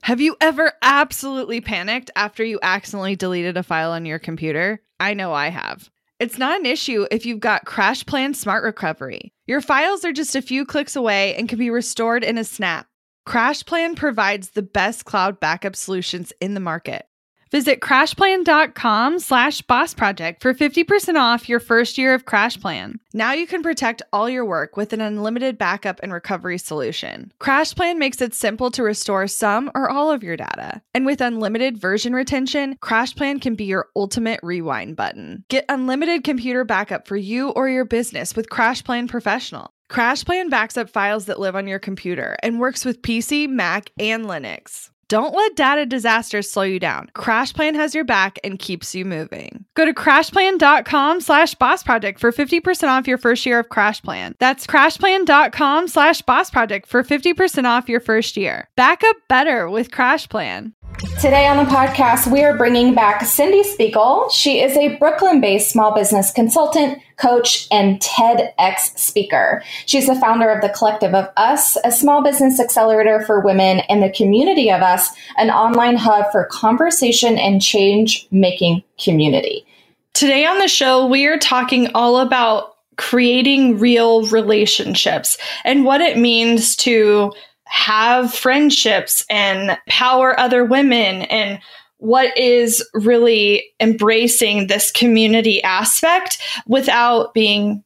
Have you ever absolutely panicked after you accidentally deleted a file on your computer? I know I have. It's not an issue if you've got CrashPlan Smart Recovery. Your files are just a few clicks away and can be restored in a snap. CrashPlan provides the best cloud backup solutions in the market. Visit crashplan.com/bossproject for 50% off your first year of CrashPlan. Now you can protect all your work with an unlimited backup and recovery solution. CrashPlan makes it simple to restore some or all of your data. And with unlimited version retention, CrashPlan can be your ultimate rewind button. Get unlimited computer backup for you or your business with CrashPlan Professional. CrashPlan backs up files that live on your computer and works with PC, Mac, and Linux. Don't let data disasters slow you down. CrashPlan has your back and keeps you moving. Go to crashplan.com/bossproject for 50% off your first year of CrashPlan. That's crashplan.com/bossproject for 50% off your first year. Back up better with CrashPlan. Today on the podcast, we are bringing back Cindy Spiegel. She is a Brooklyn-based small business consultant, coach, and TEDx speaker. She's the founder of the Collective of Us, a small business accelerator for women, and the Community of Us, an online hub for conversation and change-making community. Today on the show, we are talking all about creating real relationships and what it means to have friendships and power other women, and what is really embracing this community aspect without being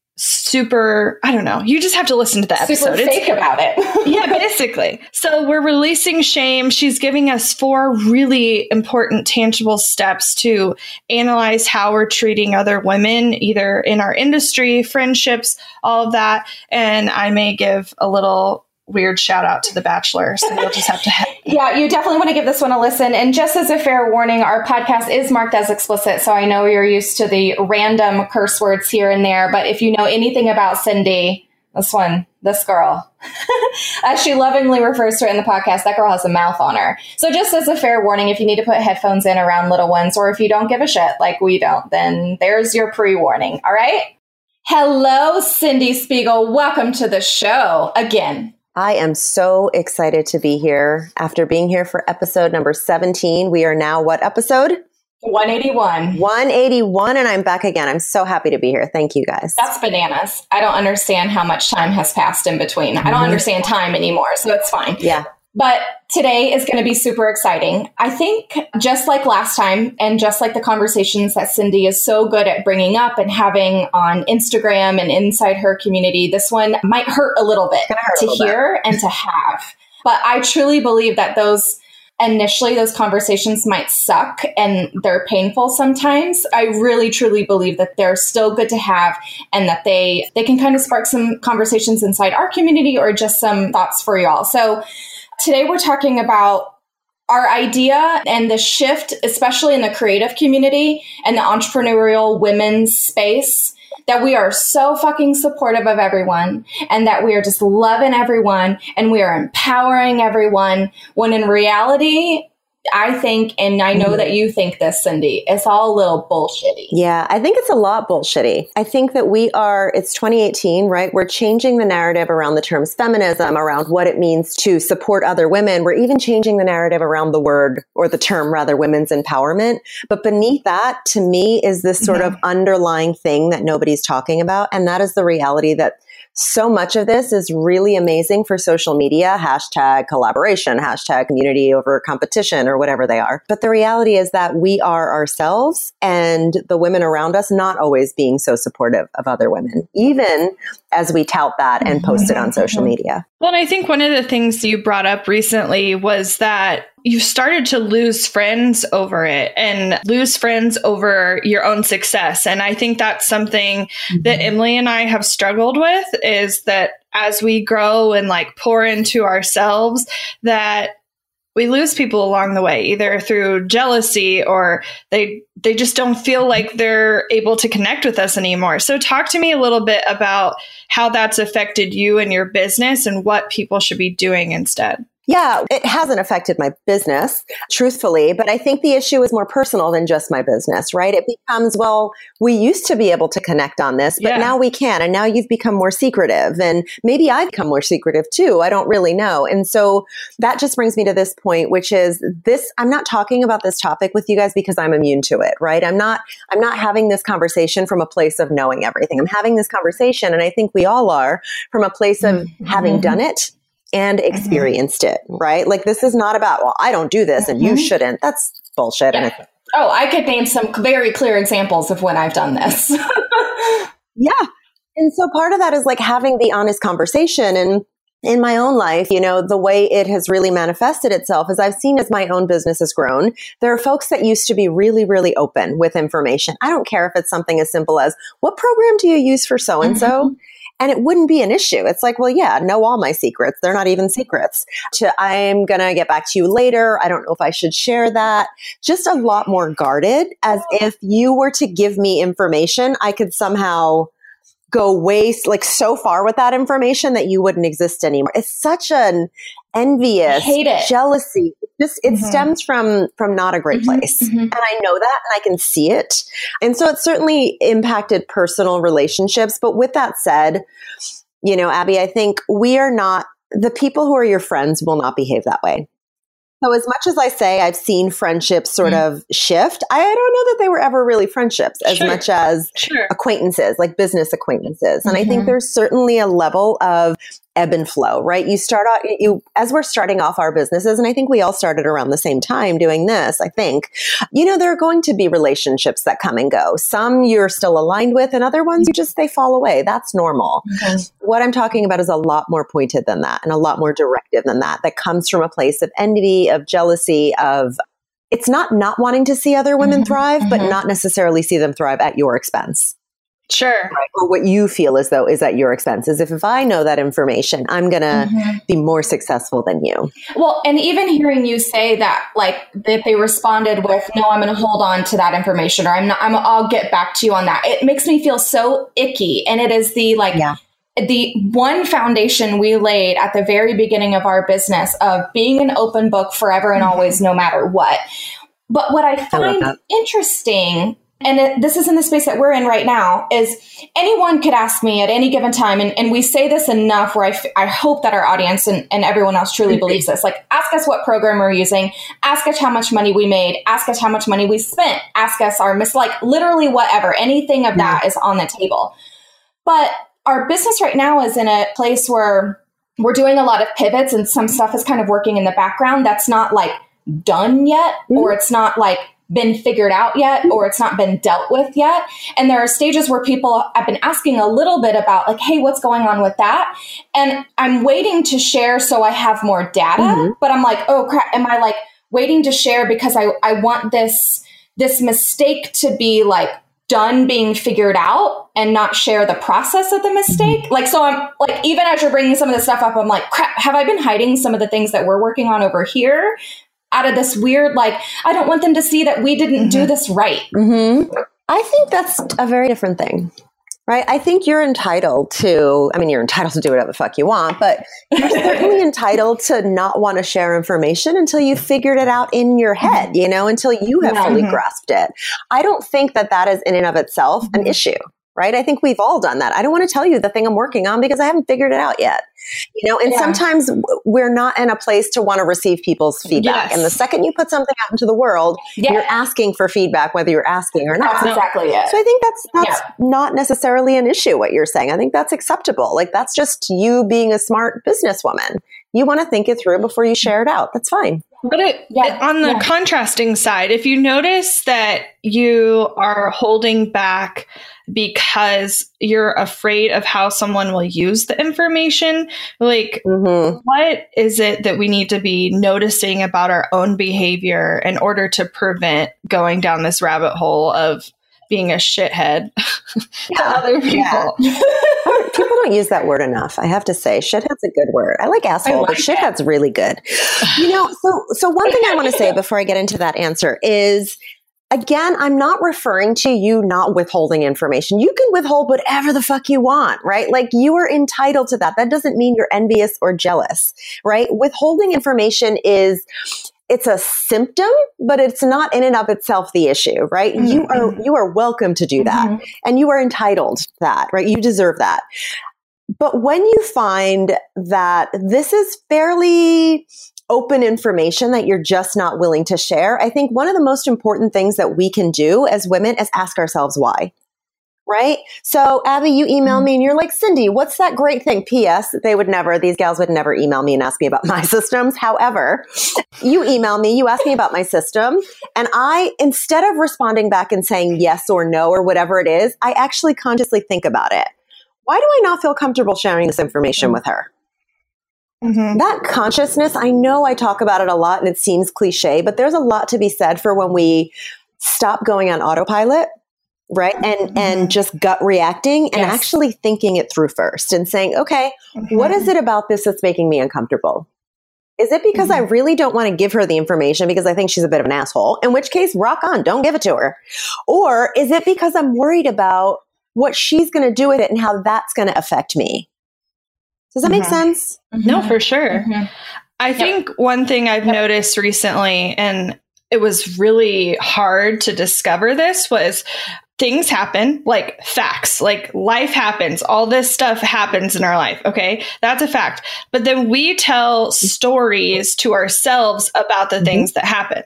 super, I don't know. You just have to listen to the episode. Super fake about it. Yeah, basically. So we're releasing shame. She's giving us 4 really important, tangible steps to analyze how we're treating other women, either in our industry, friendships, all of that. And I may give a little weird shout out to The Bachelor. So you'll just have to Yeah, you definitely want to give this one a listen. And just as a fair warning, our podcast is marked as explicit. So I know you're used to the random curse words here and there. But if you know anything about Cindy, this girl, as she lovingly refers to it in the podcast, that girl has a mouth on her. So just as a fair warning, if you need to put headphones in around little ones, or if you don't give a shit like we don't, then there's your pre-warning. All right. Hello, Cindy Spiegel. Welcome to the show again. I am so excited to be here. After being here for episode number 17, we are now what episode? 181. 181, and I'm back again. I'm so happy to be here. Thank you, guys. That's bananas. I don't understand how much time has passed in between. I don't understand time anymore, so it's fine. Yeah. But today is going to be super exciting. I think just like last time, and just like the conversations that Cindy is so good at bringing up and having on Instagram and inside her community, this one might hurt a little bit to hear and to have. But I truly believe that those conversations might suck and they're painful sometimes. I really, truly believe that they're still good to have, and that they can kind of spark some conversations inside our community or just some thoughts for y'all. So today we're talking about our idea and the shift, especially in the creative community and the entrepreneurial women's space, that we are so fucking supportive of everyone, and that we are just loving everyone, and we are empowering everyone, when in reality, I think, and I know that you think this, Cindy, it's all a little bullshitty. Yeah, I think it's a lot bullshitty. I think that it's 2018, right? We're changing the narrative around the terms feminism, around what it means to support other women. We're even changing the narrative around the word, or the term rather, women's empowerment. But beneath that, to me, is this sort of underlying thing that nobody's talking about. And that is the reality that so much of this is really amazing for social media, hashtag collaboration, hashtag community over competition, or whatever they are. But the reality is that we are ourselves, and the women around us not always being so supportive of other women, even as we tout that and post it on social media. Well, and I think one of the things you brought up recently was that you started to lose friends over it, and lose friends over your own success. And I think that's something that Emily and I have struggled with, is that as we grow and like pour into ourselves, that we lose people along the way, either through jealousy, or they just don't feel like they're able to connect with us anymore. So talk to me a little bit about how that's affected you and your business, and what people should be doing instead. Yeah, it hasn't affected my business, truthfully, but I think the issue is more personal than just my business, right? It becomes, well, we used to be able to connect on this, but now we can't. And now you've become more secretive, and maybe I've become more secretive too. I don't really know. And so that just brings me to this point, which is this, I'm not talking about this topic with you guys because I'm immune to it, right? I'm not having this conversation from a place of knowing everything. I'm having this conversation, and I think we all are, from a place of having done it and experienced it, right? Like, this is not about, well, I don't do this and you shouldn't. That's bullshit. Yeah. Oh, I could name some very clear examples of when I've done this. Yeah. And so part of that is like having the honest conversation. And in my own life, you know, the way it has really manifested itself is I've seen as my own business has grown, there are folks that used to be really, really open with information. I don't care if it's something as simple as, what program do you use for so-and-so? And it wouldn't be an issue. It's like, well, yeah, know all my secrets. They're not even secrets. I'm going to get back to you later. I don't know if I should share that. Just a lot more guarded, as if you were to give me information, I could somehow go like so far with that information that you wouldn't exist anymore. It's such an envious, jealousy. It stems from not a great place. And I know that, and I can see it. And so it certainly impacted personal relationships. But with that said, you know, Abby, I think the people who are your friends will not behave that way. So as much as I say I've seen friendships sort of shift, I don't know that they were ever really friendships as much as acquaintances, like business acquaintances. And I think there's certainly a level of ebb and flow, right? You start out, as we're starting off our businesses, and I think we all started around the same time doing this, I think, you know, there are going to be relationships that come and go. Some you're still aligned with, and other ones they fall away. That's normal. What I'm talking about is a lot more pointed than that, and a lot more directive than that comes from a place of envy, of jealousy, of, it's not wanting to see other women thrive, but not necessarily see them thrive at your expense. Sure. Right? Or what you feel as though is at your expense. As if I know that information, I'm going to be more successful than you. Well, and even hearing you say that, like, that they responded with, no, I'm going to hold on to that information, or I'll get back to you on that. It makes me feel so icky. And it is the one foundation we laid at the very beginning of our business of being an open book forever and always, no matter what. But what I find interesting, and this is in the space that we're in right now, is anyone could ask me at any given time. And we say this enough where I hope that our audience and everyone else truly believes this. Like, ask us what program we're using. Ask us how much money we made. Ask us how much money we spent. Ask us our literally whatever. Anything of that is on the table. But our business right now is in a place where we're doing a lot of pivots, and some stuff is kind of working in the background that's not like done yet, or it's not like been figured out yet, or it's not been dealt with yet. And there are stages where people have been asking a little bit about, like, hey, what's going on with that? And I'm waiting to share so I have more data, but I'm like, oh crap, am I like waiting to share because I want this mistake to be like done being figured out and not share the process of the mistake? Like, so I'm like, even as you're bringing some of this stuff up, I'm like, crap, have I been hiding some of the things that we're working on over here out of this weird, like, I don't want them to see that we didn't do this right. I think that's a very different thing, right? I think you're entitled to do whatever the fuck you want, but you're certainly entitled to not want to share information until you figured it out in your head, you know, until you have fully grasped it. I don't think that is in and of itself an issue, right? I think we've all done that. I don't want to tell you the thing I'm working on because I haven't figured it out yet. You know, and sometimes we're not in a place to want to receive people's feedback. And the second you put something out into the world, you're asking for feedback, whether you're asking or not. That's exactly it. So I think that's not necessarily an issue, what you're saying. I think that's acceptable. Like, that's just you being a smart businesswoman. You want to think it through before you share it out. That's fine. But on the contrasting side, if you notice that you are holding back because you're afraid of how someone will use the information, like, what is it that we need to be noticing about our own behavior in order to prevent going down this rabbit hole of being a shithead to other people? People don't use that word enough. I have to say, shithead's a good word. I like asshole, but shithead's really good. You know, so one thing I want to say before I get into that answer is, again, I'm not referring to you not withholding information. You can withhold whatever the fuck you want, right? Like you are entitled to that. That doesn't mean you're envious or jealous, right? Withholding information it's a symptom, but it's not in and of itself the issue, right? Mm-hmm. You are welcome to do that. Mm-hmm. And you are entitled to that, right? You deserve that. But when you find that this is fairly open information that you're just not willing to share, I think one of the most important things that we can do as women is ask ourselves why. Right? So Abby, you email me and you're like, Cindy, what's that great thing? P.S. These gals would never email me and ask me about my systems. However, you email me, you ask me about my system. And I, instead of responding back and saying yes or no or whatever it is, I actually consciously think about it. Why do I not feel comfortable sharing this information with her? Mm-hmm. That consciousness, I know I talk about it a lot and it seems cliche, but there's a lot to be said for when we stop going on autopilot. Right. And just gut reacting and actually thinking it through first and saying, okay, what is it about this that's making me uncomfortable? Is it because I really don't want to give her the information because I think she's a bit of an asshole? In which case, rock on, don't give it to her. Or is it because I'm worried about what she's going to do with it and how that's going to affect me? Does that make sense? No, for sure. I think one thing I've noticed recently, and it was really hard to discover this, was things happen, like facts, like life happens. All this stuff happens in our life. Okay. That's a fact. But then we tell stories to ourselves about the things that happen.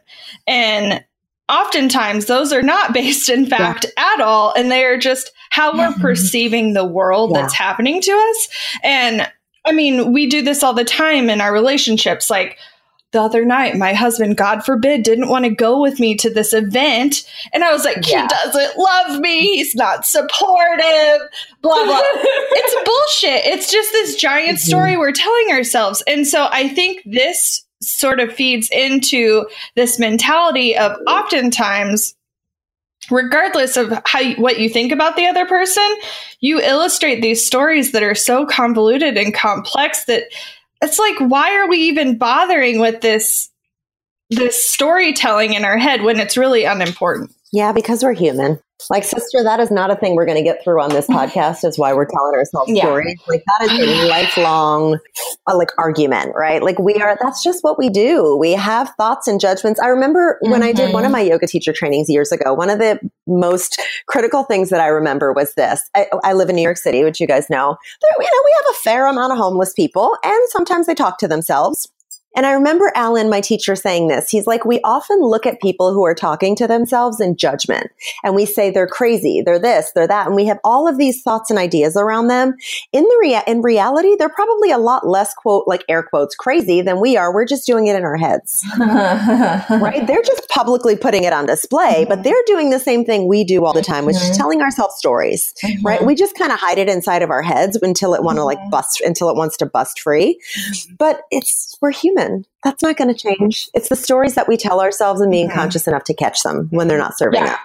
And oftentimes those are not based in fact at all. And they are just how we're perceiving the world that's happening to us. And I mean, we do this all the time in our relationships. Like, the other night, my husband, God forbid, didn't want to go with me to this event. And I was like, he doesn't love me. He's not supportive, blah, blah. It's bullshit. It's just this giant story we're telling ourselves. And so I think this sort of feeds into this mentality of oftentimes, regardless of what you think about the other person, you illustrate these stories that are so convoluted and complex that it's like, why are we even bothering with this storytelling in our head when it's really unimportant? Yeah, because we're human. Like, sister, that is not a thing we're going to get through on this podcast is why we're telling ourselves stories. Like, that is a lifelong, argument, right? Like, that's just what we do. We have thoughts and judgments. I remember when I did one of my yoga teacher trainings years ago, one of the most critical things that I remember was this. I live in New York City, which you guys know. We have a fair amount of homeless people, and sometimes they talk to themselves. And I remember Alan, my teacher, saying this. He's like, we often look at people who are talking to themselves in judgment. And we say they're crazy, they're this, they're that. And we have all of these thoughts and ideas around them. In reality, they're probably a lot less, quote, like air quotes, crazy than we are. We're just doing it in our heads. Right? They're just publicly putting it on display, but they're doing the same thing we do all the time, which is telling ourselves stories. Right? We just kind of hide it inside of our heads until it wants to bust free. But we're human. That's not going to change. It's the stories that we tell ourselves and being conscious enough to catch them when they're not serving up.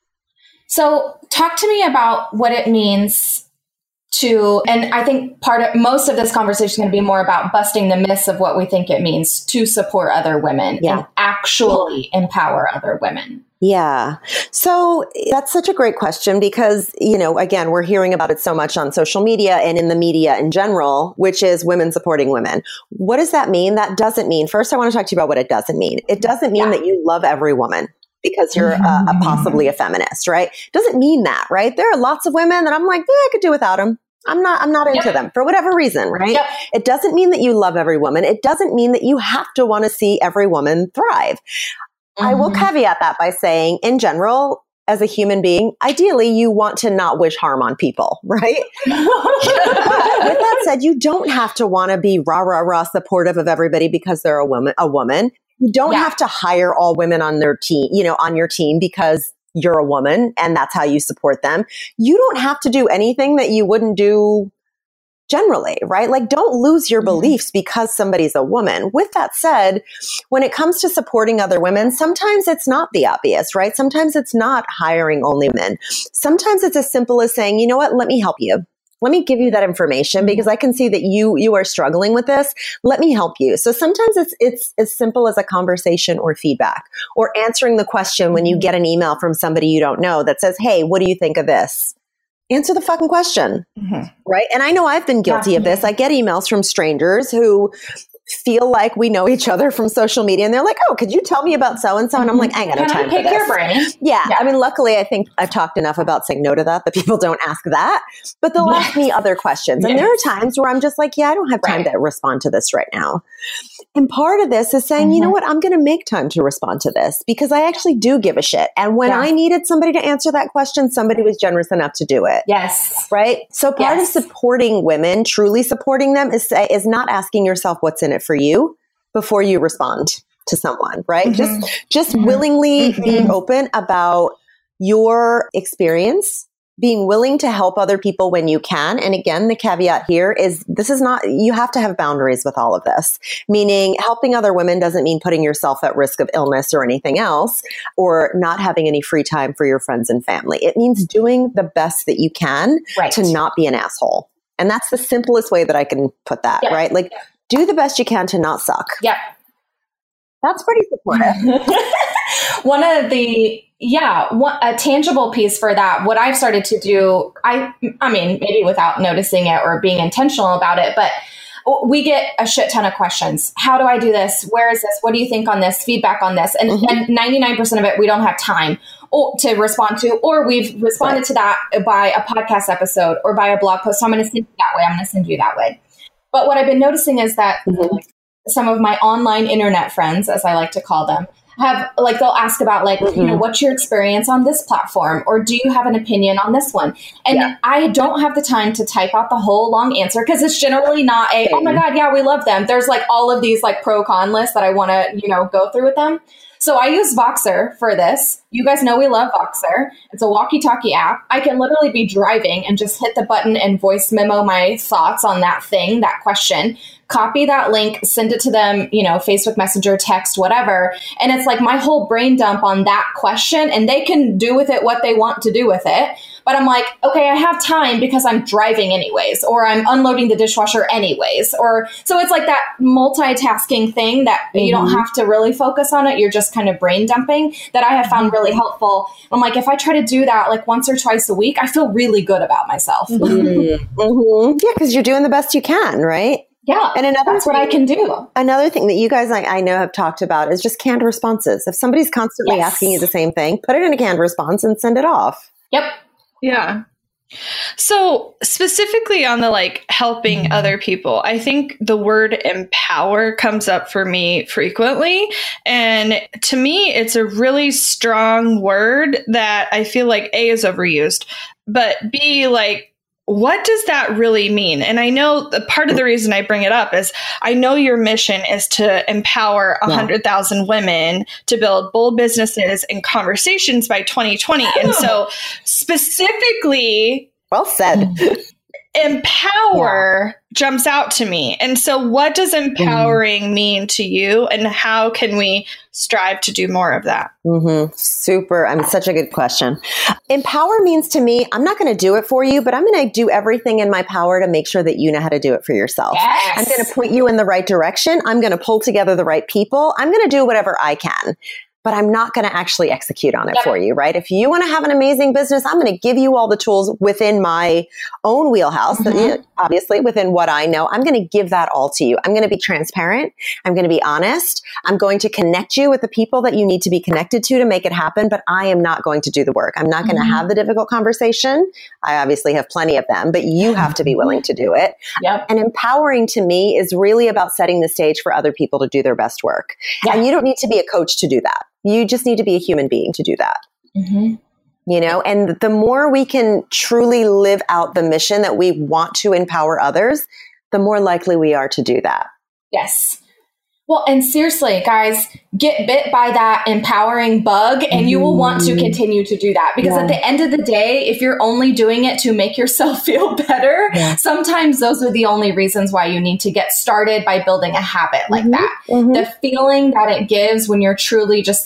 So talk to me about what it means to, and I think most of this conversation is going to be more about busting the myths of what we think it means to support other women and actually empower other women. Yeah. So that's such a great question because, again, we're hearing about it so much on social media and in the media in general, which is women supporting women. What does that mean? That doesn't mean, first I want to talk to you about what it doesn't mean. It doesn't mean that you love every woman because you're possibly a feminist, right? It doesn't mean that, right? There are lots of women that I'm like, I could do without them. I'm not into them for whatever reason, right? Yep. It doesn't mean that you love every woman. It doesn't mean that you have to want to see every woman thrive. I will caveat that by saying, in general, as a human being, ideally, you want to not wish harm on people, right? But with that said, you don't have to want to be rah supportive of everybody because they're a woman. You don't have to hire all women on their team, on your team because you're a woman and that's how you support them. You don't have to do anything that you wouldn't do generally, right? Like, don't lose your beliefs because somebody's a woman. With that said, when it comes to supporting other women, sometimes it's not the obvious, right? Sometimes it's not hiring only men. Sometimes it's as simple as saying, you know what, let me help you. let me give you that information because I can see that you are struggling with this. Let me help you. So sometimes it's as simple as a conversation or feedback or answering the question when you get an email from somebody you don't know that says, hey, what do you think of this? Answer the fucking question, right? And I know I've been guilty of this. I get emails from strangers who feel like we know each other from social media and they're like, oh, could you tell me about so-and-so? And I'm like, I ain't got no time for this. Your brain? Yeah. I mean, luckily, I think I've talked enough about saying no to that people don't ask that, but they'll ask me other questions. And there are times where I'm just like, yeah, I don't have time to respond to this right now. And part of this is saying, you know what, I'm going to make time to respond to this because I actually do give a shit. And when I needed somebody to answer that question, somebody was generous enough to do it. Yes. Right. So part of supporting women, truly supporting them is not asking yourself what's in it for you before you respond to someone, right? Just willingly being open about your experience, being willing to help other people when you can. And again, the caveat here is this is not, you have to have boundaries with all of this, meaning helping other women doesn't mean putting yourself at risk of illness or anything else, or not having any free time for your friends and family. It means doing the best that you can to not be an asshole. And that's the simplest way that I can put that, right? Like, do the best you can to not suck. Yep. That's pretty supportive. One of the, a tangible piece for that, what I've started to do, I mean, maybe without noticing it or being intentional about it, but we get a shit ton of questions. How do I do this? Where is this? What do you think on this? Feedback on this? And 99% of it, we don't have time to respond to, or we've responded to that by a podcast episode or by a blog post. So I'm going to send you that way. I'm going to send you that way. But what I've been noticing is that some of my online internet friends, as I like to call them, have they'll ask about you know, what's your experience on this platform? Or do you have an opinion on this one? And I don't have the time to type out the whole long answer because it's generally not oh my God, yeah, we love them. There's all of these pro con lists that I want to, you know, go through with them. So I use Voxer for this. You guys know we love Voxer. It's a walkie-talkie app. I can literally be driving and just hit the button and voice memo my thoughts on that thing, that question, copy that link, send it to them, you know, Facebook Messenger, text, whatever. And it's my whole brain dump on that question, and they can do with it what they want to do with it. But I'm like, okay, I have time because I'm driving anyways, or I'm unloading the dishwasher anyways. Or so it's that multitasking thing that you don't have to really focus on it. You're just kind of brain dumping that I have found really helpful. I'm like, if I try to do that once or twice a week, I feel really good about myself. Yeah, because you're doing the best you can, right? Yeah. And that's what I can do. Another thing that you guys I know have talked about is just canned responses. If somebody's constantly asking you the same thing, put it in a canned response and send it off. Yep. Yeah. So specifically on the helping other people, I think the word empower comes up for me frequently. And to me, it's a really strong word that I feel A is overused, but B, what does that really mean? And I know the part of the reason I bring it up is I know your mission is to empower 100,000 women to build bold businesses and conversations by 2020. And so specifically, well said, empower jumps out to me. And so what does empowering mean to you, and how can we strive to do more of that? Super. I mean, such a good question. Empower means to me, I'm not going to do it for you, but I'm going to do everything in my power to make sure that you know how to do it for yourself. Yes. I'm going to point you in the right direction. I'm going to pull together the right people. I'm going to do whatever I can, but I'm not going to actually execute on it for you, right? If you want to have an amazing business, I'm going to give you all the tools within my own wheelhouse, obviously within what I know. I'm going to give that all to you. I'm going to be transparent. I'm going to be honest. I'm going to connect you with the people that you need to be connected to make it happen, but I am not going to do the work. I'm not going to have the difficult conversation. I obviously have plenty of them, but you have to be willing to do it. And empowering to me is really about setting the stage for other people to do their best work. And you don't need to be a coach to do that. You just need to be a human being to do that. You know, and the more we can truly live out the mission that we want to empower others, the more likely we are to do that. Yes. Well, and seriously, guys, get bit by that empowering bug and you will want to continue to do that. Because at the end of the day, if you're only doing it to make yourself feel better, sometimes those are the only reasons why you need to get started by building a habit like that. The feeling that it gives when you're truly just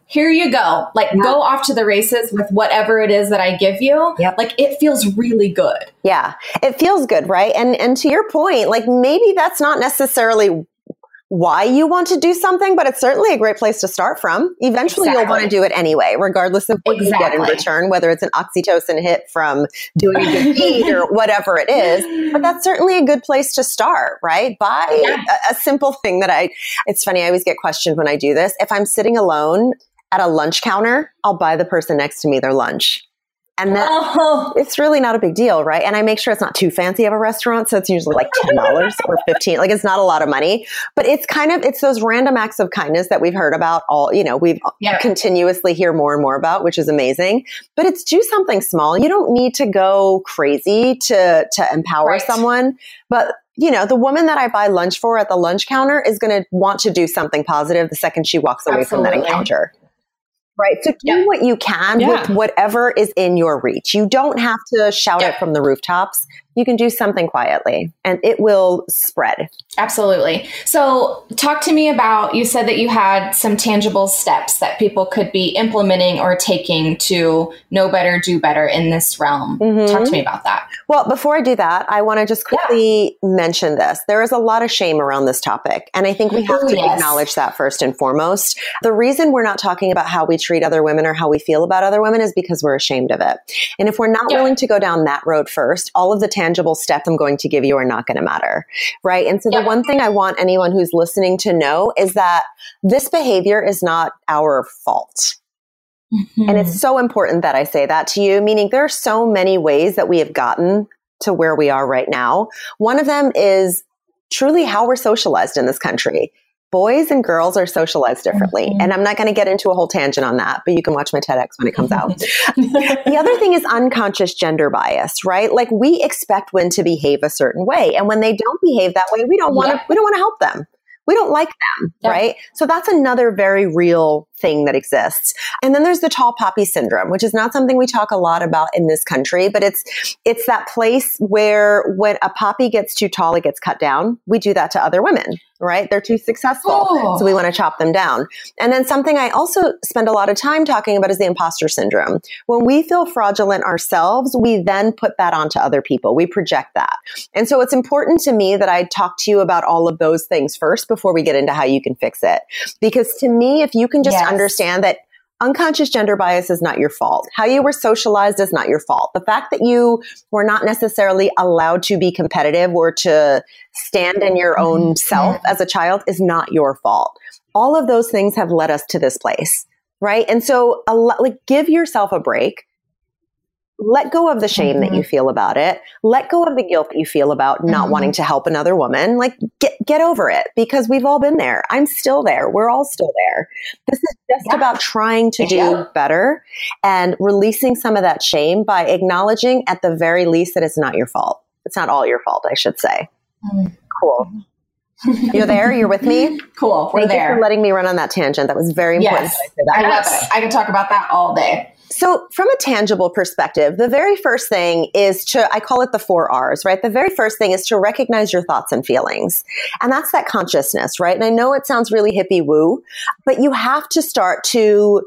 here you go. Like, go off to the races with whatever it is that I give you. Yep. Like, it feels really good. Yeah, it feels good, right? And to your point, like maybe that's not necessarily why you want to do something, but it's certainly a great place to start from. Eventually, you'll want to do it anyway, regardless of what you get in return, whether it's an oxytocin hit from doing a good deed or whatever it is. But that's certainly a good place to start, right? Buy a simple thing it's funny, I always get questioned when I do this. If I'm sitting alone at a lunch counter, I'll buy the person next to me their lunch. And then it's really not a big deal, right? And I make sure it's not too fancy of a restaurant. So it's usually like $10 or $15. Like it's not a lot of money, but it's those random acts of kindness that we've heard about we've continuously hear more and more about, which is amazing. But it's do something small. You don't need to go crazy to empower someone. But the woman that I buy lunch for at the lunch counter is going to want to do something positive the second she walks away from that encounter. Right. So do what you can with whatever is in your reach. You don't have to shout it from the rooftops. You can do something quietly and it will spread. Absolutely. So talk to me about, you said that you had some tangible steps that people could be implementing or taking to know better, do better in this realm. Talk to me about that. Well, before I do that, I want to just quickly mention this. There is a lot of shame around this topic. And I think we have to acknowledge that first and foremost. The reason we're not talking about how we treat other women or how we feel about other women is because we're ashamed of it. And if we're not willing to go down that road first, all of the tangible steps I'm going to give you are not going to matter. Right. And so the one thing I want anyone who's listening to know is that this behavior is not our fault. And it's so important that I say that to you, meaning there are so many ways that we have gotten to where we are right now. One of them is truly how we're socialized in this country. Boys and girls are socialized differently. And I'm not going to get into a whole tangent on that, but you can watch my TEDx when it comes out. The other thing is unconscious gender bias, right? Like we expect women to behave a certain way. And when they don't behave that way, we don't want to help them. We don't like them, right? So that's another very real thing that exists. And then there's the tall poppy syndrome, which is not something we talk a lot about in this country, but it's that place where when a poppy gets too tall, it gets cut down. We do that to other women, right? They're too successful. So we want to chop them down. And then something I also spend a lot of time talking about is the imposter syndrome. When we feel fraudulent ourselves, we then put that onto other people. We project that. And so it's important to me that I talk to you about all of those things first before we get into how you can fix it. Because to me, if you can just understand that unconscious gender bias is not your fault. How you were socialized is not your fault. The fact that you were not necessarily allowed to be competitive or to stand in your own self as a child is not your fault. All of those things have led us to this place, right? And so give yourself a break. Let go of the shame that you feel about it. Let go of the guilt that you feel about not wanting to help another woman. Like get over it because we've all been there. I'm still there. We're all still there. This is just about trying to do better and releasing some of that shame by acknowledging at the very least that it's not your fault. It's not all your fault, I should say. Cool. You're there? You're with me? Cool. We're Thank there. you for letting me run on that tangent. That was very important. I love it. I could talk about that all day. So from a tangible perspective, the very first thing is I call it the 4 R's, right? The very first thing is to recognize your thoughts and feelings. And that's that consciousness, right? And I know it sounds really hippie woo, but you have to start to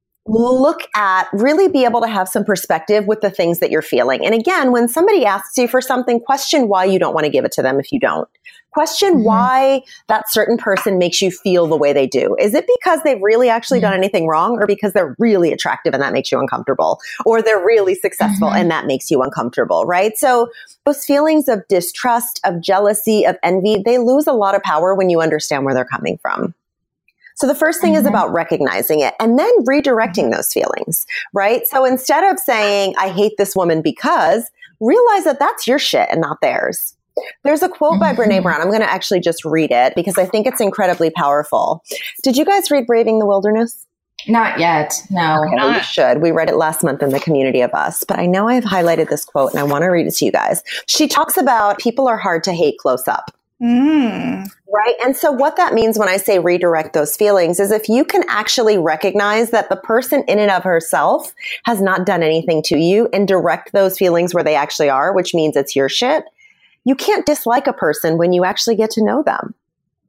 really be able to have some perspective with the things that you're feeling. And again, when somebody asks you for something, question why you don't want to give it to them if you don't. Question why that certain person makes you feel the way they do. Is it because they've really actually done anything wrong or because they're really attractive and that makes you uncomfortable? Or they're really successful and that makes you uncomfortable, right? So those feelings of distrust, of jealousy, of envy, they lose a lot of power when you understand where they're coming from. So the first thing is about recognizing it and then redirecting those feelings, right? So instead of saying, I hate this woman because, realize that that's your shit and not theirs. There's a quote by Brene Brown. I'm going to actually just read it because I think it's incredibly powerful. Did you guys read Braving the Wilderness? Not yet. No. Okay, well, you should. We read it last month in the Community of Us, but I know I've highlighted this quote and I want to read it to you guys. She talks about people are hard to hate close up. Right. And so what that means when I say redirect those feelings is if you can actually recognize that the person in and of herself has not done anything to you and direct those feelings where they actually are, which means it's your shit. You can't dislike a person when you actually get to know them.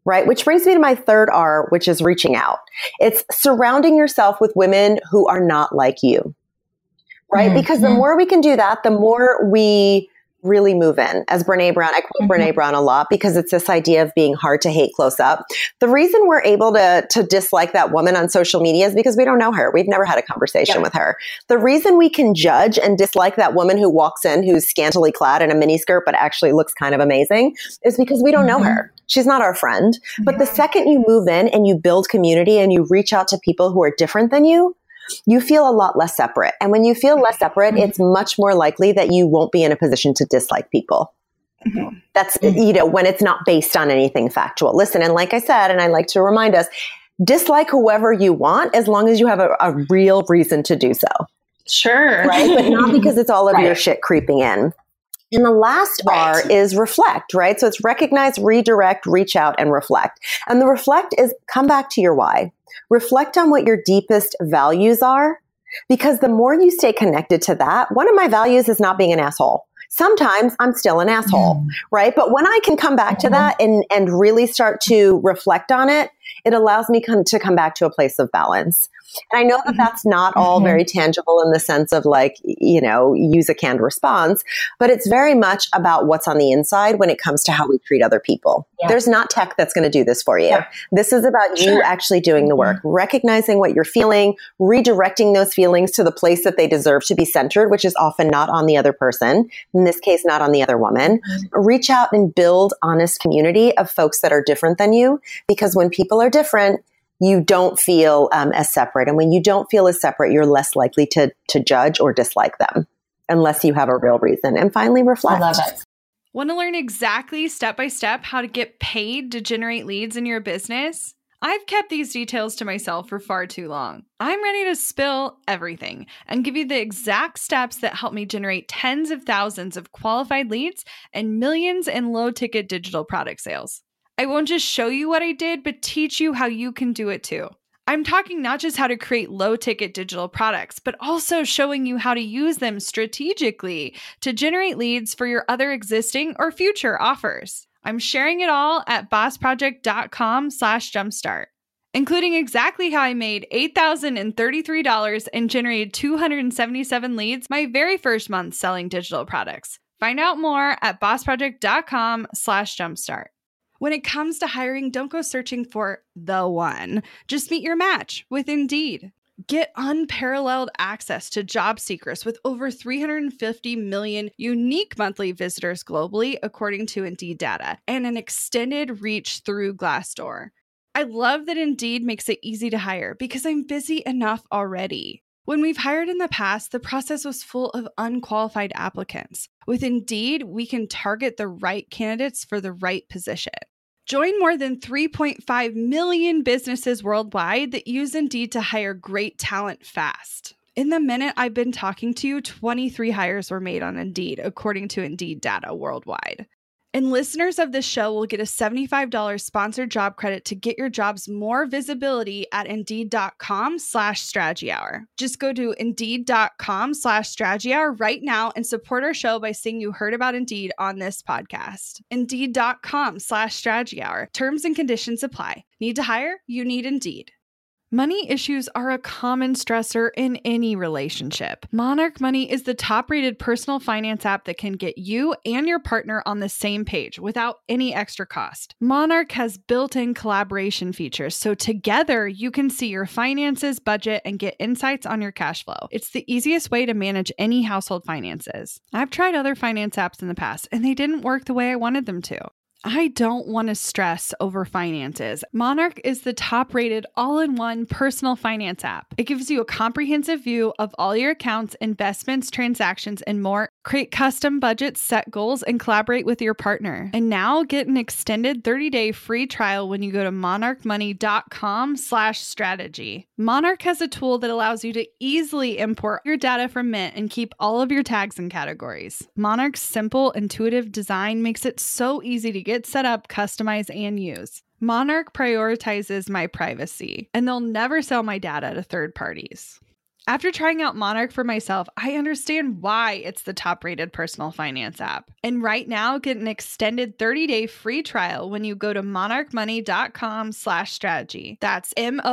right? Which brings me to my third R, which is reaching out. It's surrounding yourself with women who are not like you, right? Mm-hmm. Because the more we can do that, the more we really move in. As Brene Brown, I quote Brene Brown a lot because it's this idea of being hard to hate close up. The reason we're able to dislike that woman on social media is because we don't know her. We've never had a conversation with her. The reason we can judge and dislike that woman who walks in who's scantily clad in a miniskirt but actually looks kind of amazing is because we don't know her. She's not our friend. But the second you move in and you build community and you reach out to people who are different than you feel a lot less separate. And when you feel less separate, it's much more likely that you won't be in a position to dislike people. That's, when it's not based on anything factual. Listen, and like I said, and I like to remind us, dislike whoever you want as long as you have a real reason to do so. Sure. Right? But not because it's all of your shit creeping in. And the last R is reflect, right? So it's recognize, redirect, reach out, and reflect. And the reflect is come back to your why. Reflect on what your deepest values are, because the more you stay connected to that, one of my values is not being an asshole. Sometimes I'm still an asshole, right? But when I can come back to that and really start to reflect on it, it allows me to come back to a place of balance. And I know that that's not all very tangible in the sense of like, use a canned response, but it's very much about what's on the inside when it comes to how we treat other people. Yeah. There's not tech that's going to do this for you. Yeah. This is about you actually doing the work, recognizing what you're feeling, redirecting those feelings to the place that they deserve to be centered, which is often not on the other person. In this case, not on the other woman. Reach out and build honest community of folks that are different than you, because when people are different, you don't feel as separate. And when you don't feel as separate, you're less likely to judge or dislike them unless you have a real reason. And finally, reflect. I love it. Want to learn exactly step by step how to get paid to generate leads in your business? I've kept these details to myself for far too long. I'm ready to spill everything and give you the exact steps that help me generate tens of thousands of qualified leads and millions in low-ticket digital product sales. I won't just show you what I did, but teach you how you can do it too. I'm talking not just how to create low-ticket digital products, but also showing you how to use them strategically to generate leads for your other existing or future offers. I'm sharing it all at bossproject.com/jumpstart, including exactly how I made $8,033 and generated 277 leads my very first month selling digital products. Find out more at bossproject.com/jumpstart. When it comes to hiring, don't go searching for the one. Just meet your match with Indeed. Get unparalleled access to job seekers with over 350 million unique monthly visitors globally, according to Indeed data, and an extended reach through Glassdoor. I love that Indeed makes it easy to hire because I'm busy enough already. When we've hired in the past, the process was full of unqualified applicants. With Indeed, we can target the right candidates for the right position. Join more than 3.5 million businesses worldwide that use Indeed to hire great talent fast. In the minute I've been talking to you, 23 hires were made on Indeed, according to Indeed data worldwide. And listeners of this show will get a $75 sponsored job credit to get your jobs more visibility at Indeed.com/Strategy Hour. Just go to Indeed.com/Strategy Hour right now and support our show by saying you heard about Indeed on this podcast. Indeed.com/Strategy Hour. Terms and conditions apply. Need to hire? You need Indeed. Money issues are a common stressor in any relationship. Monarch Money is the top-rated personal finance app that can get you and your partner on the same page without any extra cost. Monarch has built-in collaboration features, so together you can see your finances, budget, and get insights on your cash flow. It's the easiest way to manage any household finances. I've tried other finance apps in the past, and they didn't work the way I wanted them to. I don't want to stress over finances. Monarch is the top-rated all-in-one personal finance app. It gives you a comprehensive view of all your accounts, investments, transactions, and more. Create custom budgets, set goals, and collaborate with your partner. And now get an extended 30-day free trial when you go to monarchmoney.com/strategy. Monarch has a tool that allows you to easily import your data from Mint and keep all of your tags and categories. Monarch's simple, intuitive design makes it so easy to get set up, customize, and use. Monarch prioritizes my privacy, and they'll never sell my data to third parties. After trying out Monarch for myself, I understand why it's the top-rated personal finance app. And right now, get an extended 30-day free trial when you go to monarchmoney.com/strategy. That's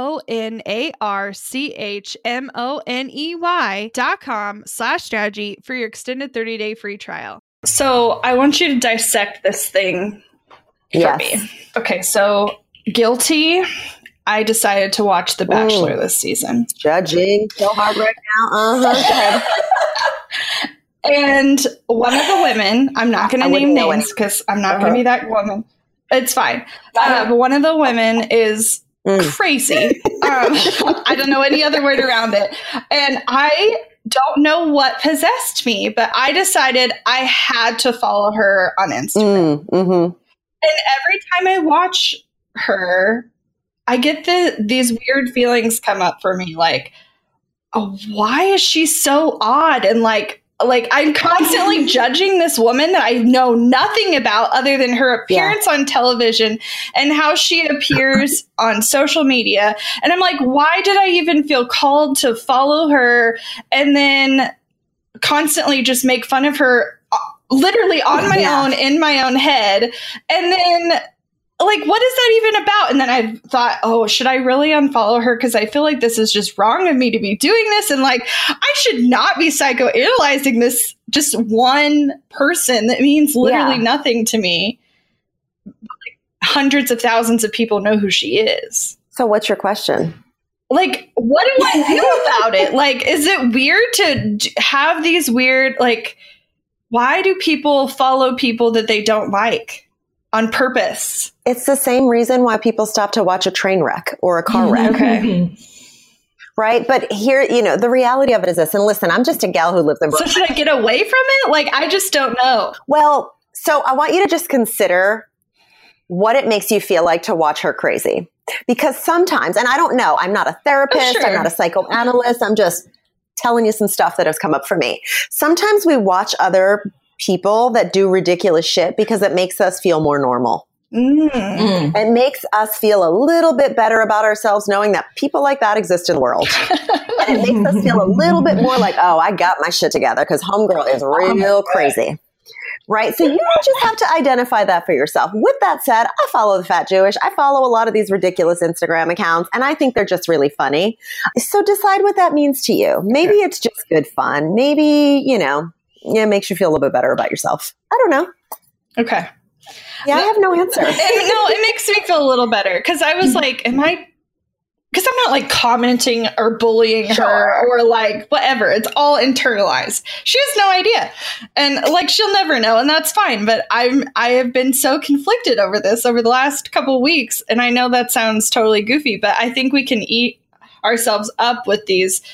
MONARCHMONEY.com/strategy for your extended 30-day free trial. So I want you to dissect this thing for me. Okay, so guilty. I decided to watch The Bachelor this season. Judging so hard right now. And one of the women, I'm not going to name names because I'm not going to be that woman. It's fine. But one of the women is crazy. I don't know any other word around it. And I don't know what possessed me, but I decided I had to follow her on Instagram. And every time I watch her, I get these weird feelings come up for me, like, oh, why is she so odd? And like I'm constantly judging this woman that I know nothing about other than her appearance on television and how she appears on social media. And I'm like, why did I even feel called to follow her and then constantly just make fun of her literally on my own, in my own head? And then like, what is that even about? And then I thought, oh, should I really unfollow her? Because I feel like this is just wrong of me to be doing this. And like, I should not be psychoanalyzing this just one person that means literally nothing to me. Like, hundreds of thousands of people know who she is. So what's your question? Like, what do I do about it? Like, is it weird to have these weird, like, why do people follow people that they don't like? On purpose. It's the same reason why people stop to watch a train wreck or a car wreck. Right? But here, the reality of it is this. And listen, I'm just a gal who lives in Brooklyn. So should I get away from it? Like, I just don't know. Well, so I want you to just consider what it makes you feel like to watch her crazy. Because sometimes, and I don't know, I'm not a therapist, I'm not a psychoanalyst, I'm just telling you some stuff that has come up for me. Sometimes we watch other people that do ridiculous shit because it makes us feel more normal. It makes us feel a little bit better about ourselves knowing that people like that exist in the world. And it makes us feel a little bit more like, oh, I got my shit together because homegirl is real crazy. Right? So you just have to identify that for yourself. With that said, I follow the Fat Jewish. I follow a lot of these ridiculous Instagram accounts, and I think they're just really funny. So decide what that means to you. Maybe it's just good fun. Maybe, it makes you feel a little bit better about yourself. I don't know. Okay. Yeah, I have no answer. It makes me feel a little better because I was like, because I'm not like commenting or bullying her or like whatever. It's all internalized. She has no idea. And like, she'll never know. And that's fine. But I have been so conflicted over this over the last couple of weeks. And I know that sounds totally goofy, but I think we can eat ourselves up with these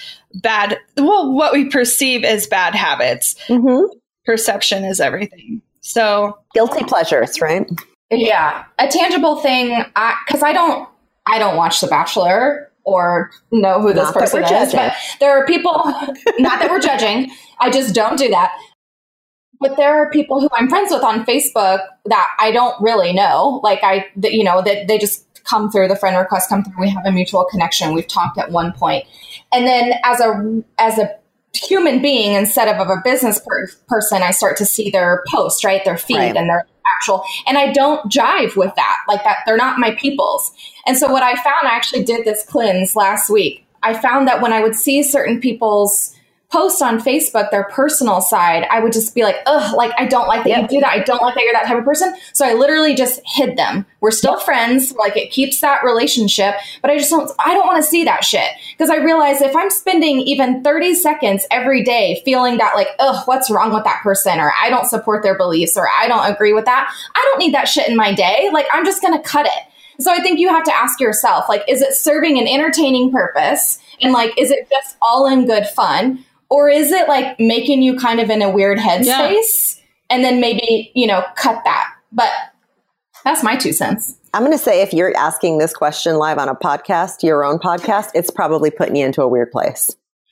what we perceive as bad habits. Perception is everything. So guilty pleasures, right? Yeah. A tangible thing, because I don't watch The Bachelor or know who this person is, but there are people, not that we're judging, I just don't do that. But there are people who I'm friends with on Facebook that I don't really know. Like that they just come through, the friend request come through. We have a mutual connection. We've talked at one point. And then as a human being, instead of a business person, I start to see their posts, right? Their feed and their actual, and I don't jive with that. Like that, they're not my peoples. And so what I found, I actually did this cleanse last week. I found that when I would see certain people's posts on Facebook, their personal side, I would just be like, ugh, like, I don't like that you do that. I don't like that you're that type of person. So I literally just hid them. We're still friends. Like, it keeps that relationship, but I don't want to see that shit. Because I realize if I'm spending even 30 seconds every day feeling that like, ugh, what's wrong with that person? Or I don't support their beliefs, or I don't agree with that. I don't need that shit in my day. Like, I'm just going to cut it. So I think you have to ask yourself, like, is it serving an entertaining purpose? And like, is it just all in good fun? Or is it like making you kind of in a weird headspace and then maybe, cut that? But that's my 2 cents. I'm going to say if you're asking this question live on a podcast, your own podcast, it's probably putting you into a weird place.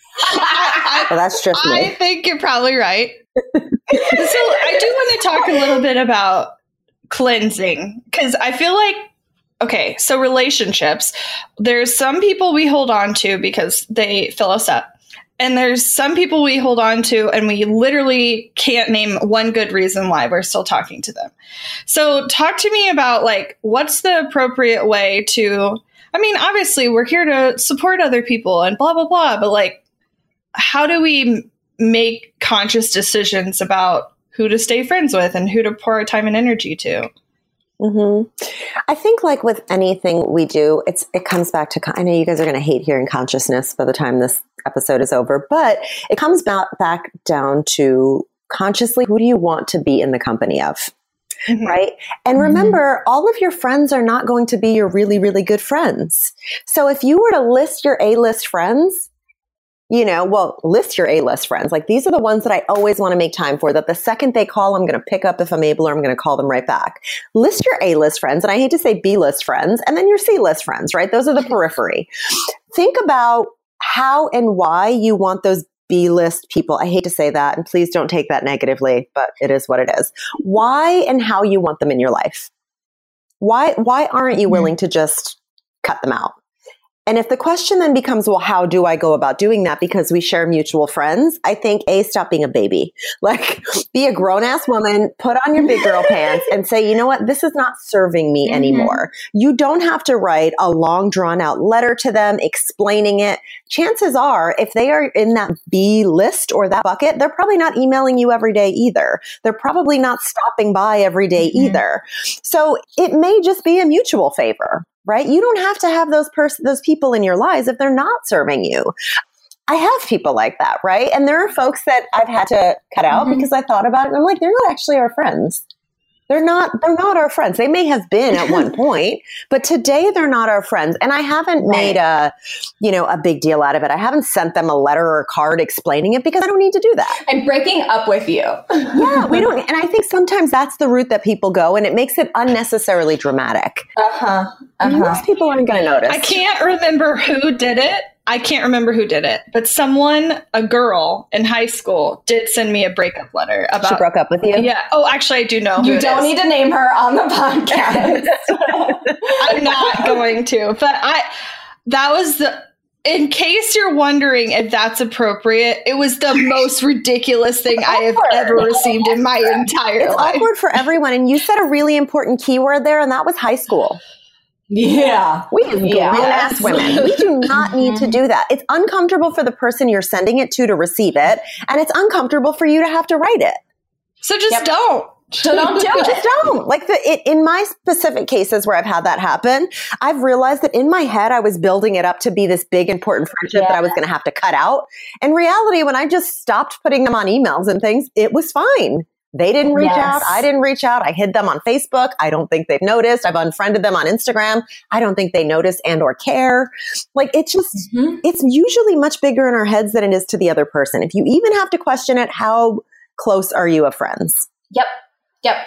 But that's just me. I think you're probably right. So I do want to talk a little bit about cleansing because I feel like, okay, so relationships, there's some people we hold on to because they fill us up. And there's some people we hold on to and we literally can't name one good reason why we're still talking to them. So talk to me about like, what's the appropriate way to, I mean, obviously we're here to support other people and blah, blah, blah. But like, how do we make conscious decisions about who to stay friends with and who to pour our time and energy to? Mm-hmm. I think like with anything we do, it comes back to, I know you guys are going to hate hearing consciousness by the time this episode is over, but it comes back down to consciously, who do you want to be in the company of? Mm-hmm. Right. And remember, all of your friends are not going to be your really, really good friends. So if you were to list your A-list friends, list your A-list friends. Like these are the ones that I always want to make time for, that the second they call, I'm going to pick up if I'm able, or I'm going to call them right back. List your A-list friends. And I hate to say B-list friends, and then your C-list friends, right? Those are the periphery. Think about how and why you want those B-list people. I hate to say that, and please don't take that negatively, but it is what it is. Why and how you want them in your life. Why aren't you willing to just cut them out? And if the question then becomes, well, how do I go about doing that? Because we share mutual friends. I think stop being a baby. Like be a grown ass woman, put on your big girl pants and say, you know what? This is not serving me anymore. You don't have to write a long drawn out letter to them explaining it. Chances are if they are in that B list or that bucket, they're probably not emailing you every day either. They're probably not stopping by every day either. So it may just be a mutual favor. Right? You don't have to have those people in your lives if they're not serving you. I have people like that, right? And there are folks that I've had to cut out because I thought about it and I'm like, they're not actually our friends. They're not our friends. They may have been at one point, but today they're not our friends. And I haven't made a big deal out of it. I haven't sent them a letter or a card explaining it because I don't need to do that. I'm breaking up with you. Yeah, we don't. And I think sometimes that's the route that people go and it makes it unnecessarily dramatic. Most people aren't going to notice. I can't remember who did it. But someone, a girl in high school, did send me a breakup letter about. She broke up with you? Yeah. Oh, actually, I do know. You don't need to name her on the podcast. I'm not going to. But that was in case you're wondering if that's appropriate, it was the most ridiculous thing I have ever received in my entire life. It's awkward for everyone. And you said a really important keyword there, and that was high school. Yeah. We as grown-ass women, we do not need to do that. It's uncomfortable for the person you're sending it to receive it, and it's uncomfortable for you to have to write it. So just don't. So don't do it. Just don't. Like in my specific cases where I've had that happen, I've realized that in my head, I was building it up to be this big, important friendship that I was going to have to cut out. In reality, when I just stopped putting them on emails and things, it was fine. They didn't reach out. I didn't reach out. I hid them on Facebook. I don't think they've noticed. I've unfriended them on Instagram. I don't think they notice and or care. Like it's just, it's usually much bigger in our heads than it is to the other person. If you even have to question it, how close are you of friends? Yep.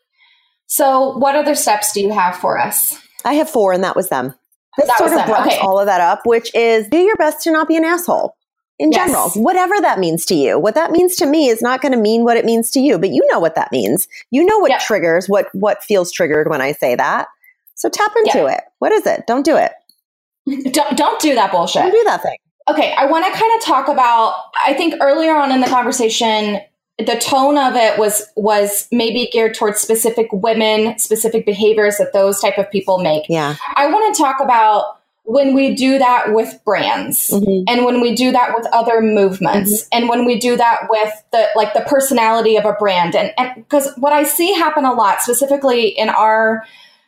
So what other steps do you have for us? I have 4 and that was them. This sort of wraps all of that up, which is do your best to not be an asshole. In general, whatever that means to you. What that means to me is not going to mean what it means to you, but you know what that means. You know what triggers, what feels triggered when I say that. So tap into it. What is it? Don't do it. Don't do that bullshit. Don't do that thing. Okay, I want to kind of talk about, I think earlier on in the conversation, the tone of it was maybe geared towards specific women, specific behaviors that those type of people make. Yeah. I want to talk about when we do that with brands and when we do that with other movements and when we do that with the personality of a brand. And because what I see happen a lot, specifically in our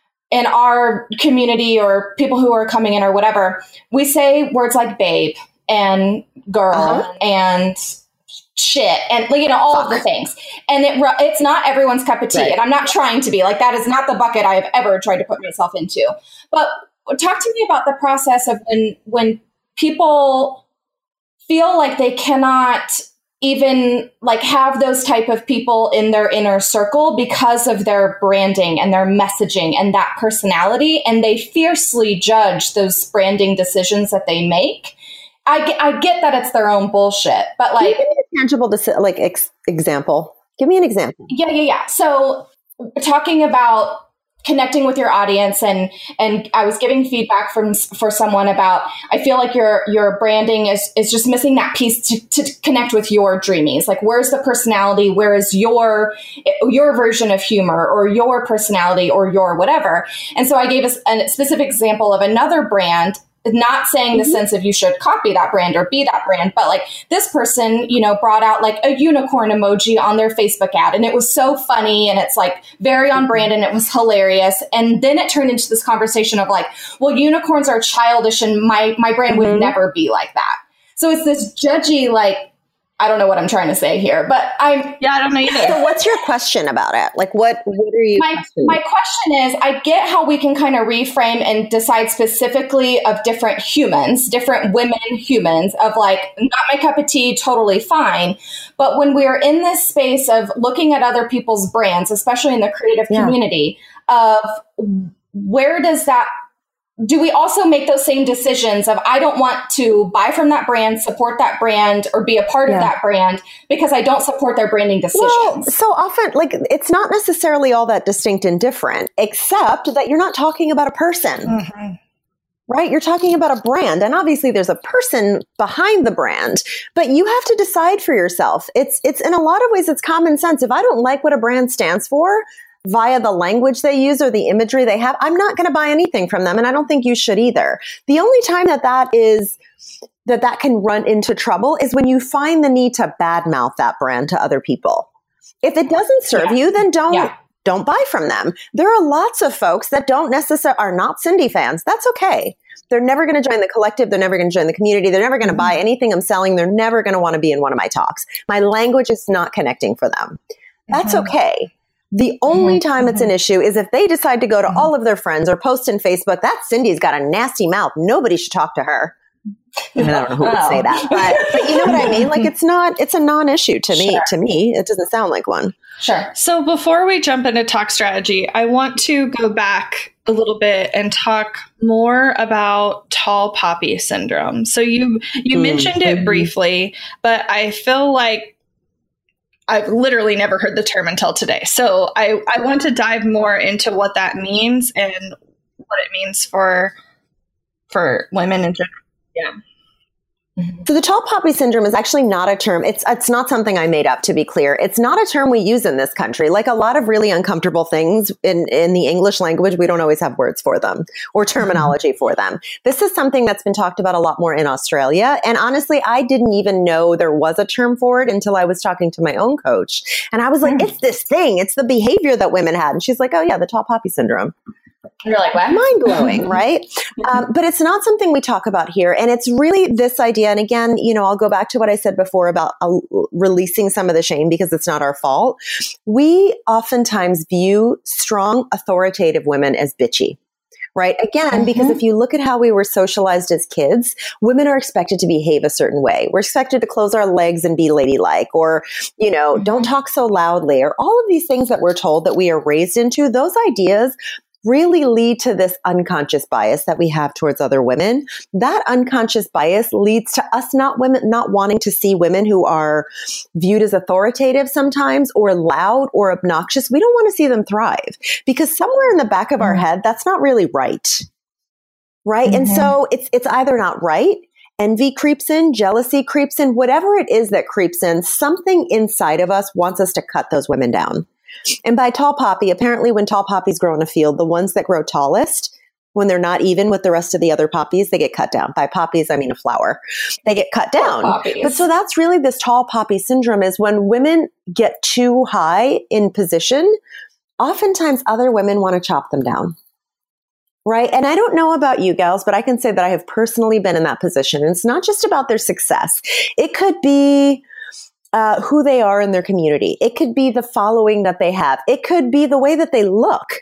community or people who are coming in or whatever, we say words like babe and girl and shit and all of the things. And it's not everyone's cup of tea. Right. And I'm not trying to be like, that is not the bucket I have ever tried to put myself into. But talk to me about the process of when people feel like they cannot even have those type of people in their inner circle because of their branding and their messaging and that personality. And they fiercely judge those branding decisions that they make. I get that it's their own bullshit, but give me a tangible example. Give me an example. Yeah. So talking about connecting with your audience, and I was giving feedback for someone about, I feel like your branding is just missing that piece to connect with your dreamies. Like, where's the personality? Where is your version of humor, or your personality, or your whatever? And so I gave us a specific example of another brand, not saying the sense of you should copy that brand or be that brand, but like this person, brought out like a unicorn emoji on their Facebook ad, and it was so funny, and it's like very on brand, and it was hilarious. And then it turned into this conversation of like, well, unicorns are childish, and my brand would never be like that. So it's this judgy, like, I don't know what I'm trying to say here, but I don't know either. So what's your question about it? Like, what are you? My question is, I get how we can kind of reframe and decide specifically of different humans, different women humans, of like, not my cup of tea, totally fine. But when we're in this space of looking at other people's brands, especially in the creative community, of where does that, do we also make those same decisions of, I don't want to buy from that brand, support that brand, or be a part of that brand because I don't support their branding decisions? Well, so often, like, it's not necessarily all that distinct and different, except that you're not talking about a person, right? You're talking about a brand. And obviously there's a person behind the brand, but you have to decide for yourself. It's in a lot of ways, it's common sense. If I don't like what a brand stands for, via the language they use or the imagery they have, I'm not going to buy anything from them. And I don't think you should either. The only time that can run into trouble is when you find the need to badmouth that brand to other people. If it doesn't serve you, then don't buy from them. There are lots of folks that are not Cindy fans. That's okay. They're never going to join the collective. They're never going to join the community. They're never going to buy anything I'm selling. They're never going to want to be in one of my talks. My language is not connecting for them. That's okay. The only time it's an issue is if they decide to go to all of their friends or post in Facebook, that Cindy's got a nasty mouth. Nobody should talk to her. I don't know who would say that, but you know what I mean? Like, it's a non-issue to me. To me, it doesn't sound like one. Sure. So before we jump into talk strategy, I want to go back a little bit and talk more about tall poppy syndrome. So you mentioned it briefly, but I feel like I've literally never heard the term until today. So I want to dive more into what that means and what it means for women in general. Yeah. So the tall poppy syndrome is actually not a term. It's not something I made up, to be clear. It's not a term we use in this country. Like a lot of really uncomfortable things in the English language, we don't always have words for them or terminology for them. This is something that's been talked about a lot more in Australia. And honestly, I didn't even know there was a term for it until I was talking to my own coach. And I was like, it's this thing. It's the behavior that women had. And she's like, oh yeah, the tall poppy syndrome. You're like, what? Mind blowing, right? But it's not something we talk about here. And it's really this idea. And again, I'll go back to what I said before about releasing some of the shame because it's not our fault. We oftentimes view strong, authoritative women as bitchy. Right? Again, because if you look at how we were socialized as kids, women are expected to behave a certain way. We're expected to close our legs and be ladylike, or, don't talk so loudly, or all of these things that we're told that we are raised into. Those ideas really lead to this unconscious bias that we have towards other women. That unconscious bias leads to us not wanting to see women who are viewed as authoritative sometimes, or loud or obnoxious. We don't want to see them thrive because somewhere in the back of our head, that's not really right. Right. And so it's either not right. Envy creeps in, jealousy creeps in, whatever it is that creeps in, something inside of us wants us to cut those women down. And by tall poppy, apparently when tall poppies grow in a field, the ones that grow tallest, when they're not even with the rest of the other poppies, they get cut down. By poppies, I mean a flower. They get cut down. But so that's really this tall poppy syndrome, is when women get too high in position, oftentimes other women want to chop them down. Right? And I don't know about you gals, but I can say that I have personally been in that position. And it's not just about their success. It could be who they are in their community. It could be the following that they have. It could be the way that they look,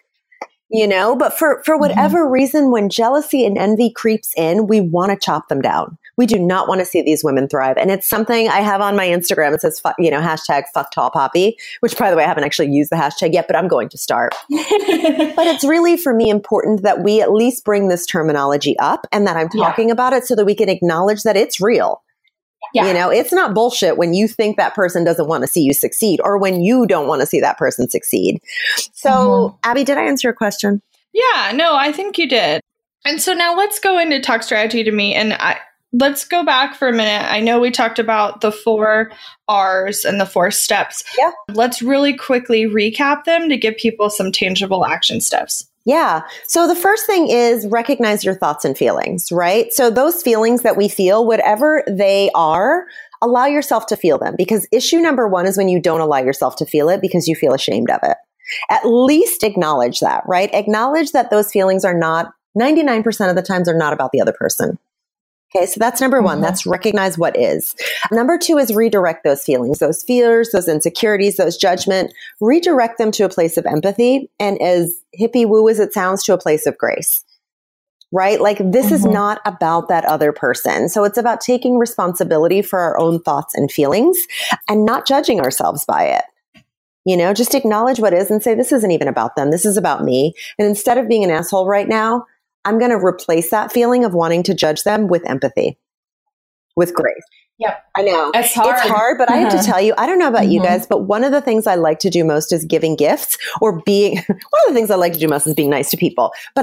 but for whatever reason, when jealousy and envy creeps in, we want to chop them down. We do not want to see these women thrive. And it's something I have on my Instagram. It says, hashtag fuck tall poppy, which by the way, I haven't actually used the hashtag yet, but I'm going to start. But it's really, for me, important that we at least bring this terminology up and that I'm talking about it so that we can acknowledge that it's real. Yeah. You know, it's not bullshit when you think that person doesn't want to see you succeed or when you don't want to see that person succeed. So, Abby, did I answer your question? Yeah, no, I think you did. And so now let's go into talk strategy to me. And let's go back for a minute. I know we talked about the 4 R's and the 4 steps. Yeah. Let's really quickly recap them to give people some tangible action steps. Yeah. So the first thing is recognize your thoughts and feelings, right? So those feelings that we feel, whatever they are, allow yourself to feel them, because issue number 1 is when you don't allow yourself to feel it because you feel ashamed of it. At least acknowledge that, right? Acknowledge that those feelings are not, 99% of the times are not about the other person. Okay, so that's number 1. That's recognize what is. Number 2 is redirect those feelings, those fears, those insecurities, those judgment. Redirect them to a place of empathy, and as hippie woo as it sounds, to a place of grace. Right? Like this is not about that other person. So it's about taking responsibility for our own thoughts and feelings and not judging ourselves by it. You know, just acknowledge what is and say, this isn't even about them. This is about me. And instead of being an asshole right now, I'm going to replace that feeling of wanting to judge them with empathy, with grace. Yep. I know. It's hard, but I have to tell you, I don't know about you guys, but one of the things I like to do most is giving gifts or being, one of the things I like to do most is being nice to people. But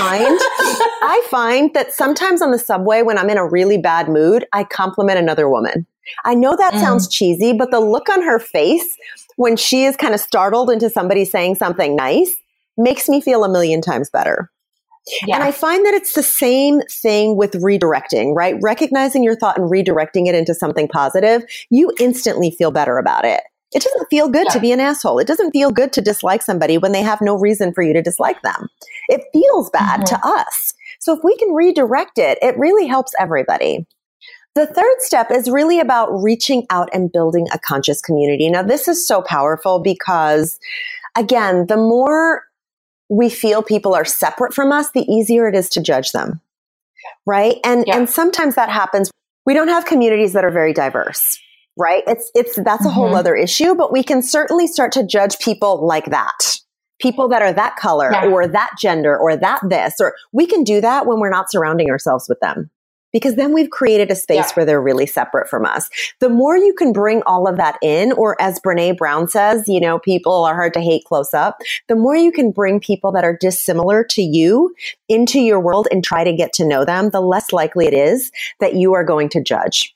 I find that sometimes on the subway when I'm in a really bad mood, I compliment another woman. I know that sounds cheesy, but the look on her face when she is kind of startled into somebody saying something nice makes me feel a million times better. Yeah. And I find that it's the same thing with redirecting, right? Recognizing your thought and redirecting it into something positive, you instantly feel better about it. It doesn't feel good to be an asshole. It doesn't feel good to dislike somebody when they have no reason for you to dislike them. It feels bad to us. So if we can redirect it, it really helps everybody. The third step is really about reaching out and building a conscious community. Now, this is so powerful because, again, the more we feel people are separate from us, the easier it is to judge them, right? And sometimes that happens. We don't have communities that are very diverse, right? That's a whole other issue, but we can certainly start to judge people like that. People that are that color or that gender or that this, or we can do that when we're not surrounding ourselves with them. Because then we've created a space where they're really separate from us. The more you can bring all of that in, or as Brene Brown says, you know, people are hard to hate close up. The more you can bring people that are dissimilar to you into your world and try to get to know them, the less likely it is that you are going to judge.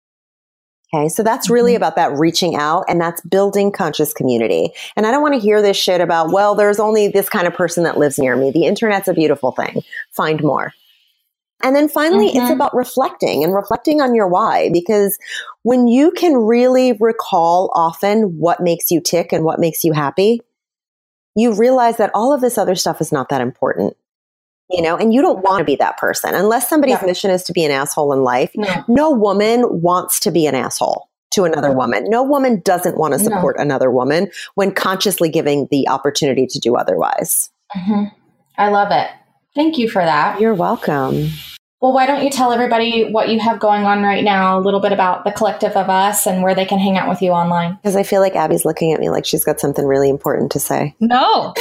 Okay, so that's really about that reaching out, and that's building conscious community. And I don't want to hear this shit about, well, there's only this kind of person that lives near me. The internet's a beautiful thing. Find more. And then finally, it's about reflecting on your why, because when you can really recall often what makes you tick and what makes you happy, you realize that all of this other stuff is not that important, you know, and you don't want to be that person unless somebody's mission is to be an asshole in life. No woman wants to be an asshole to another woman. No woman doesn't want to support another woman when consciously giving the opportunity to do otherwise. I love it. Thank you for that. You're welcome. Well, why don't you tell everybody what you have going on right now, a little bit about the Collective of Us and where they can hang out with you online? Because I feel like Abby's looking at me like she's got something really important to say. No.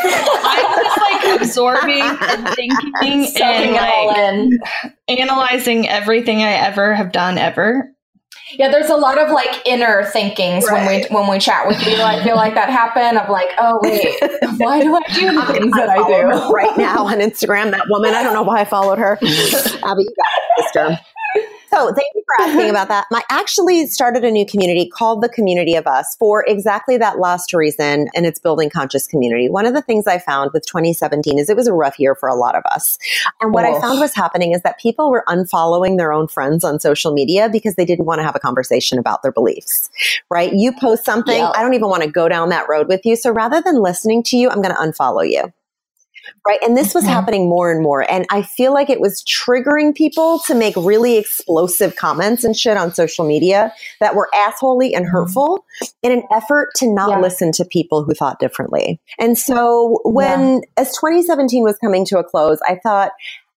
I'm just like absorbing and thinking and like analyzing everything I ever have done ever. Yeah, there's a lot of like inner thinkings when we chat with you. I feel like that happened. I'm like, oh wait, why do I do the things that I do right now on Instagram? That woman, I don't know why I followed her. Abby, you got it, sister. So thank you for asking about that. I actually started a new community called the Community of Us for exactly that last reason, and it's building conscious community. One of the things I found with 2017 is it was a rough year for a lot of us. And what I found was happening is that people were unfollowing their own friends on social media because they didn't want to have a conversation about their beliefs, right? You post something, I don't even want to go down that road with you. So rather than listening to you, I'm going to unfollow you. Right. And this was happening more and more. And I feel like it was triggering people to make really explosive comments and shit on social media that were assholey and hurtful in an effort to not listen to people who thought differently. And so when, as 2017 was coming to a close, I thought,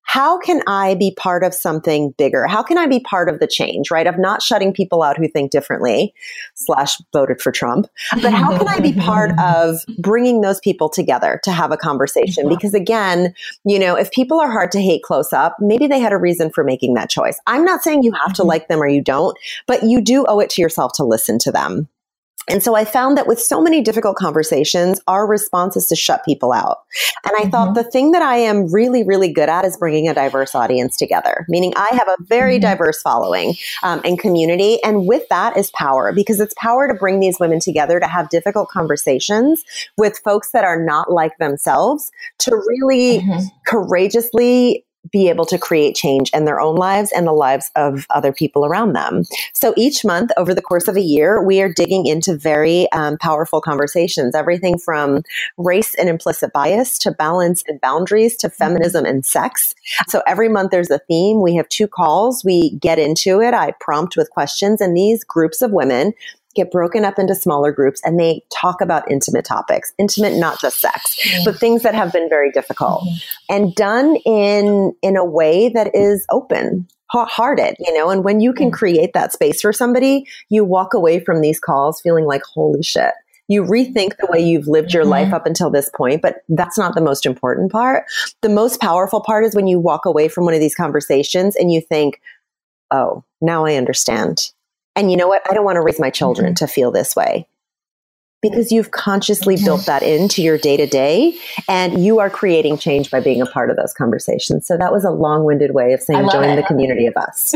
how can I be part of something bigger? How can I be part of the change, right? Of not shutting people out who think differently / voted for Trump, but how can I be part of bringing those people together to have a conversation? Because again, if people are hard to hate close up, maybe they had a reason for making that choice. I'm not saying you have to like them or you don't, but you do owe it to yourself to listen to them. And so I found that with so many difficult conversations, our response is to shut people out. And I thought the thing that I am really, really good at is bringing a diverse audience together, meaning I have a very diverse following and community. And with that is power, because it's power to bring these women together to have difficult conversations with folks that are not like themselves, to really courageously be able to create change in their own lives and the lives of other people around them. So each month over the course of a year, we are digging into very powerful conversations, everything from race and implicit bias to balance and boundaries to feminism and sex. So every month there's a theme. We have 2 calls. We get into it. I prompt with questions, and these groups of women get broken up into smaller groups, and they talk about intimate topics, intimate, not just sex, but things that have been very difficult, and done in a way that is open hearted, and when you can create that space for somebody, you walk away from these calls feeling like, holy shit. You rethink the way you've lived your life up until this point, but that's not the most important part. The most powerful part is when you walk away from one of these conversations and you think, oh, now I understand. And you know what? I don't want to raise my children to feel this way, because you've consciously built that into your day to day, and you are creating change by being a part of those conversations. So that was a long-winded way of saying join the community of us.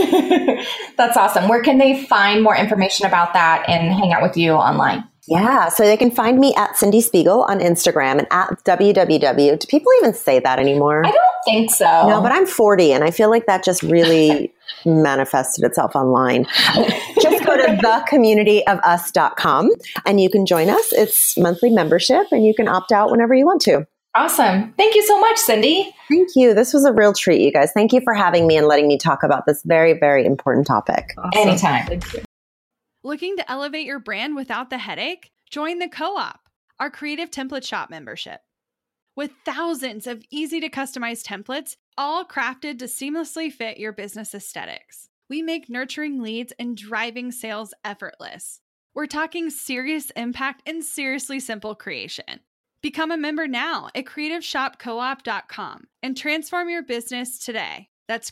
That's awesome. Where can they find more information about that and hang out with you online? Yeah, so they can find me at Cindy Spiegel on Instagram and at www. Do people even say that anymore? I don't think so. No, but I'm 40 and I feel like that just really manifested itself online. Just go to thecommunityofus.com and you can join us. It's monthly membership and you can opt out whenever you want to. Awesome. Thank you so much, Cindy. Thank you. This was a real treat, you guys. Thank you for having me and letting me talk about this very, very important topic. Awesome. Anytime. Thank you. Looking to elevate your brand without the headache? Join the Co-op, our creative template shop membership. With thousands of easy to customize templates, all crafted to seamlessly fit your business aesthetics, we make nurturing leads and driving sales effortless. We're talking serious impact and seriously simple creation. Become a member now at creativeshopcoop.com and transform your business today. That's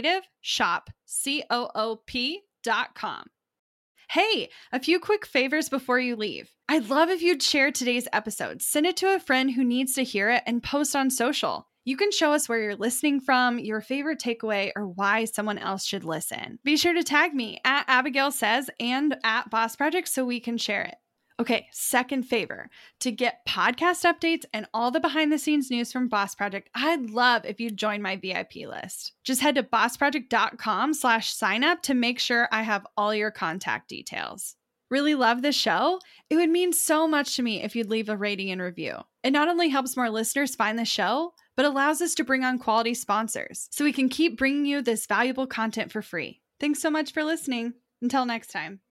creativeshopcoop.com. Hey, a few quick favors before you leave. I'd love if you'd share today's episode, send it to a friend who needs to hear it, and post on social. You can show us where you're listening from, your favorite takeaway, or why someone else should listen. Be sure to tag me at Abigail Says and at Boss Project so we can share it. Okay, second favor, to get podcast updates and all the behind the scenes news from Boss Project, I'd love if you'd join my VIP list. Just head to bossproject.com/sign up to make sure I have all your contact details. Really love the show? It would mean so much to me if you'd leave a rating and review. It not only helps more listeners find the show, but allows us to bring on quality sponsors so we can keep bringing you this valuable content for free. Thanks so much for listening. Until next time.